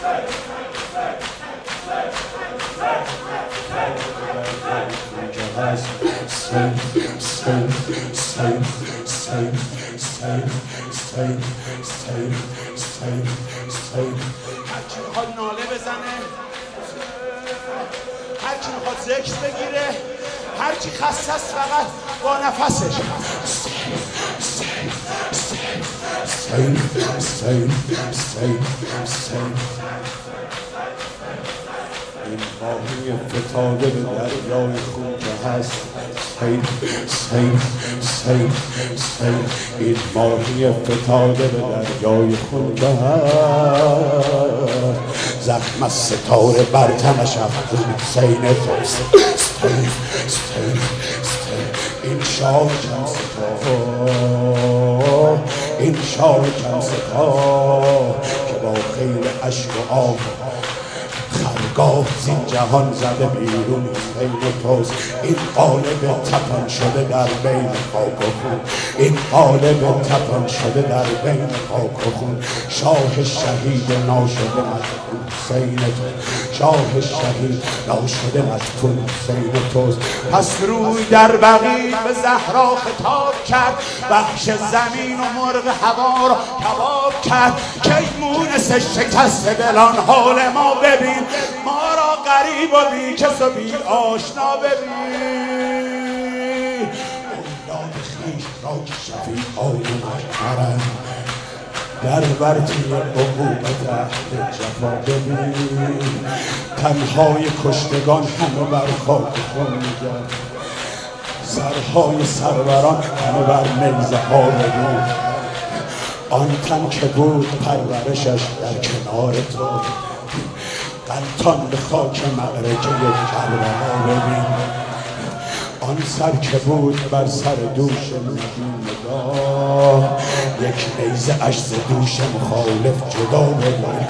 هرکی میخواد ناله بزنه، هرکی میخواد ذکر بگیره، هرکی خسته است فقط با نفسش این ماهی فتاده به دریای خون که هست این ماهی فتاده به دریای خون که هست زخم از ستاره بر تنش حسین توست این شاه کم سپاه این شاه کم سپاه که با خیل عشق و آب خرگاه زین جهان زده بیرون حسین توست این قالب تپان شده در بین خاک و خون این قالب تپان شده در بین خاک و خون شاه شهید ناشده مدفون حسین توست شاه شهید ناشده مدفون حسین توست پس روی در بقیع به زهرا خطاب کرد بخش زمین و مرغ هوا را کباب کرد کی مونس شکسته دلان حال ما ببین ما را غریب و بی کس و بی آشنا ببین اولاد خویش را که شفیعان محترم در برطی عقوبت اهل جفا ببین تنهای کشتگان همه بر خاک خون میگن سرهای سروران همه بر نیزه ها ببین آن تن که بود پرورشش در کنار تو غلطان به خاک معرکه کربلا ببین آن سر که بود بر سر دوش نگین نگاه یک نیزه اش ز دوش مخالف جدا ببین